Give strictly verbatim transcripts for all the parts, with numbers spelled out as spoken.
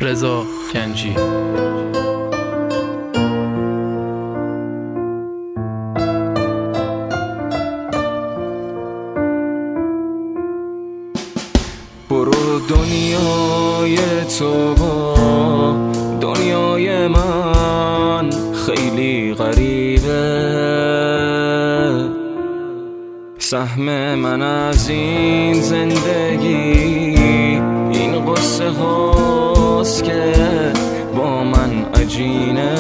رضا گنجی. برو دنیای تو با دنیای من خیلی غریبه، سهم من از این زندگی این قصه هاست که با من عجینه.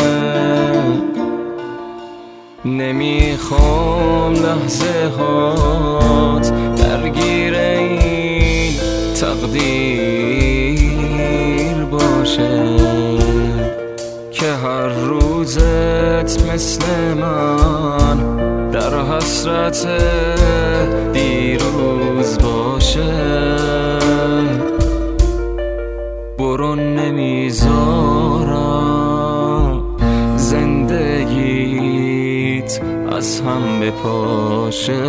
نمیخوام لحظه هات درگیر این تقدیر باشه که هر روزت مثل من در حسرت دیروز باشه. برو نمیذارم زندگیت از هم بپاشه.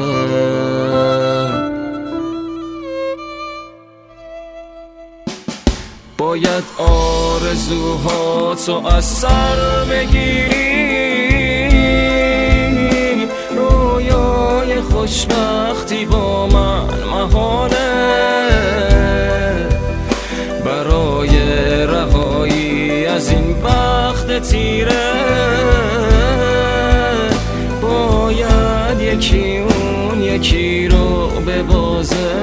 باید آرزوهاتو از سر بگیری، رویای خوشبختی با من محاله. برای رهایی از این بخت تیره باید یکی اون یکی رو ببازه.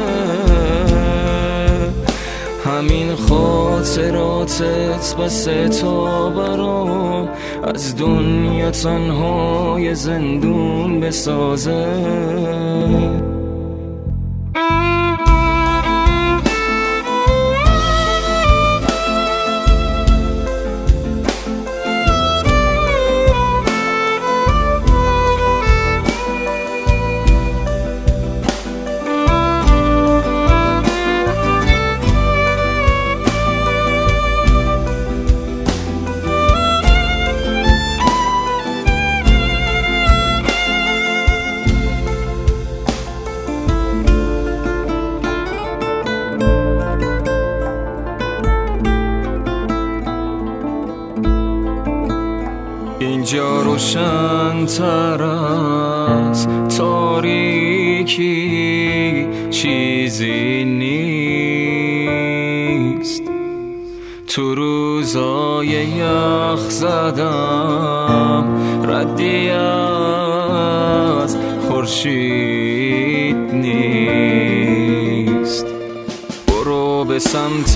همین خاطراتت بسه تا برام از دنیا تنهای زندون بسازه. اینجا روشن تر از تاریکی چیزی نیست. تو روزای یخ زدم ردی از خورشید نیست. برو به سمت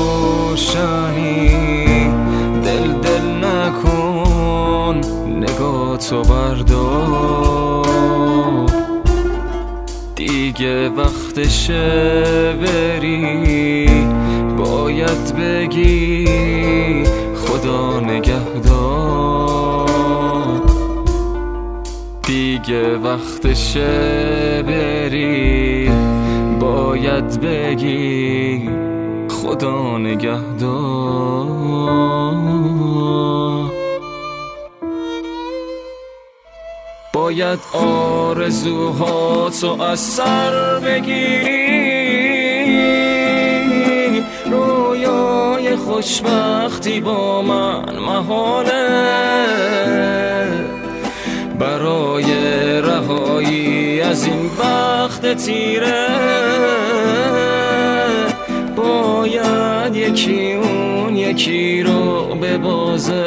روشنی، دل دل نکن نگاه تو بردار. دیگه وقتشه بری، باید بگی خدا نگهدار. دیگه وقتشه بری، باید بگی خدا نگهدار. باید آرزوهاتو از سر بگیری، رویای خوشبختی با من محاله. برای رهایی از این بخت تیره باید یکی اون یکی رو ببازه.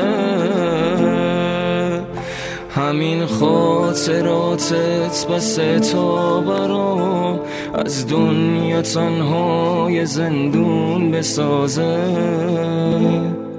همین خاطراتت بسه تا برام از دنیا تنهای زندون بسازه.